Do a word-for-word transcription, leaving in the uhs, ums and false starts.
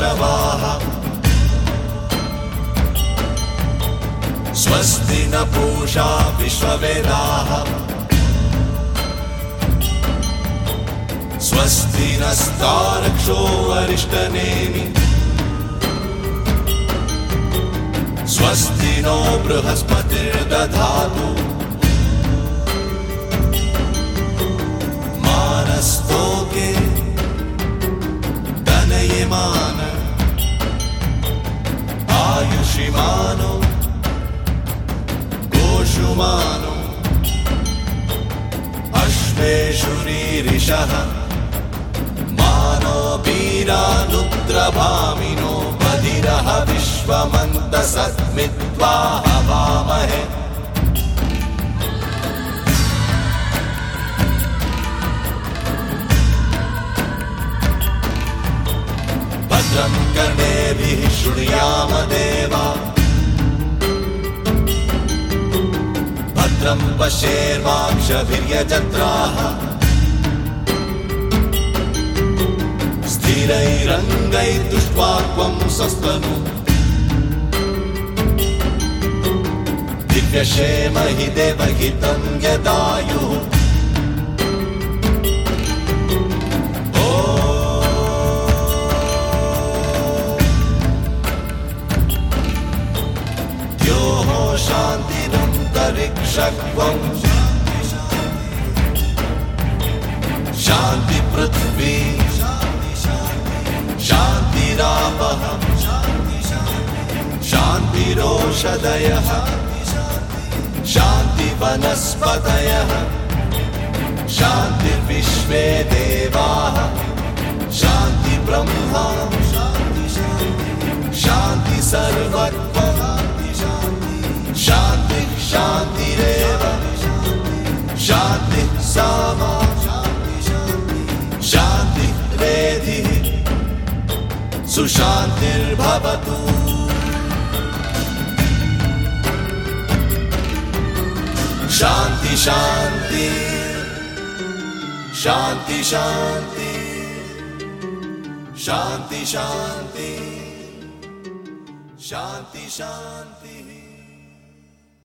वृषभाः स्वस्ति न पूषा विश्ववेदाः स्वस्ति नस्तार्क्ष्यो अरिष्टनेमि स्वस्ति नो बृहस्पतिर्दधातु मानस्तोके तनयेमान आयुषिमानो गोषुमानो अश्वेषुरीरिषः मानो वीरानुद्रभामिनो बधिरः विश्वमन्तसत्मित्वा हवामहे भद्रं कर्णेभिः शृणुयाम देवा भद्रं पश्येर्वाक्षभिर्यजत्राः स्थिरैरङ्गैस्तुष्ट्वाक्वं सस्तनु दिव्यक्षेमहि देवहितं यदायुः शान्तिरन्तरिक्षक्वं शान्ति पृथ्वी शान्तिरापः शान्तिरोषधयः शान्तिवनस्पतयः शान्तिर्विश्वे देवाः शान्ति ब्रह्मा शान्ति सर्वत्वम् शान्ति शान्तिरेव शान्ति सामा शान्तिरेधिः सुशान्तिर्भवतु शान्ति शान्ति शान्ति शान्ति शान्ति शान्ति शान्ति शान्ति